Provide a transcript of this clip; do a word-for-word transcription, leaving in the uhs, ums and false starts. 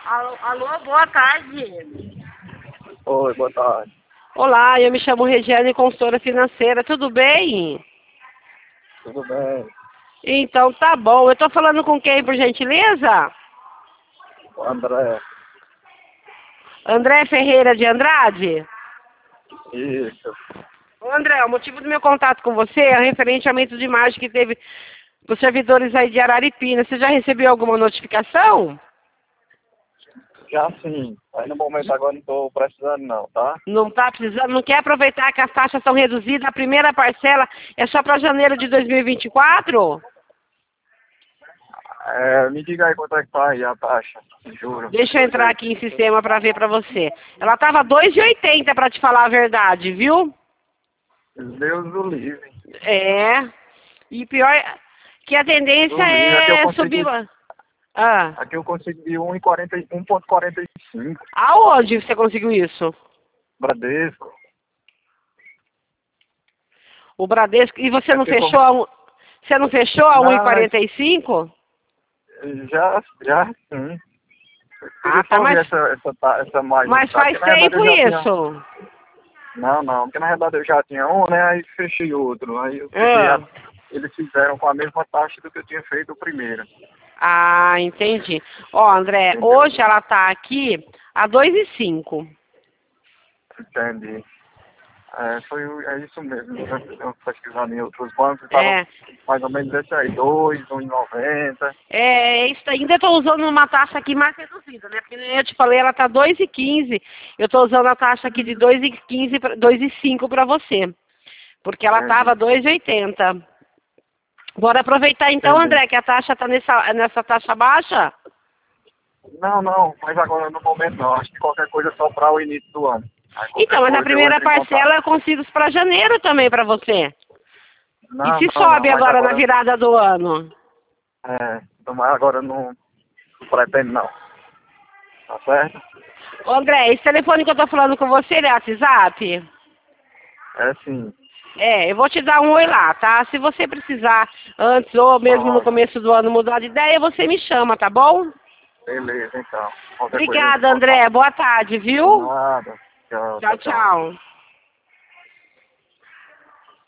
Alô, alô, boa tarde. Oi, boa tarde. Olá, eu me chamo Regiane, consultora financeira, tudo bem? Tudo bem? Então tá bom, eu tô falando com quem, por gentileza? O André. André Ferreira de Andrade? Isso. Ô André, o motivo do meu contato com você é referente ao aumento de imagem que teve nos servidores aí de Araripina. Você já recebeu alguma notificação? Já sim. Aí no momento agora não estou precisando não, tá? Não tá precisando, não quer aproveitar que as taxas estão reduzidas, a primeira parcela é só para janeiro de dois mil e vinte e quatro? É, me diga aí quanto é que tá aí a taxa. Juro. Deixa eu entrar aqui em sistema para ver para você. Ela tava dois e oitenta para te falar a verdade, viu? Deus do livre. É. E pior que a tendência Do livre. Aqui eu é consegui, subir. Ah. aqui eu consegui um ponto quarenta e cinco. Aonde você conseguiu isso? Bradesco. O Bradesco. E você É não porque fechou como... a um... Você não fechou a um e Não, quarenta e cinco? já, já sim. Eu Ah, queria tá, só ver mas, essa, essa, ta- essa margem de mas taxa, faz porque na verdade tempo eu já tinha... isso. Não, não, porque na verdade eu já tinha um, né? Aí fechei outro. Aí eu peguei a... Ah, Eles fizeram com a mesma taxa do que eu tinha feito o primeiro. ah, entendi. Ó, André, Entendeu? hoje ela tá aqui a dois e cinco. Entendi. É, foi, o- é isso mesmo. Eu eu pesquisando em outros bancos, estavam É. mais ou menos esse aí, dois, um e noventa. É, isso ainda estou usando uma taxa aqui mais reduzida, né? Porque nem eu te falei, ela tá dois e quinze. Eu estou usando a taxa aqui de dois e quinze, pra- dois e cinco para você. Porque ela Entendi. tava dois e oitenta. Bora aproveitar então, Entendi. André, que a taxa tá nessa, nessa taxa baixa? Não, não, mas agora no momento não. Acho que qualquer coisa é só para o início do ano. Aí qualquer Então, mas a coisa eu primeira entro em contato. parcela eu consigo para janeiro também para você. E Não, se não, não, sobe mas agora na agora, virada do ano? é, mas agora não, não pretendo não. Tá certo? Ô, André, esse telefone que eu tô falando com você, ele é WhatsApp? É sim. É, eu vou te dar um oi lá, tá? Se você precisar antes ou mesmo no Pronto. começo do ano mudar de ideia, você me chama, tá bom? Beleza, então. Qualquer coisa eu entro em Obrigada, contato. André. Boa tarde, viu? Nada. Tchau, Tchau, tchau, tchau. tchau.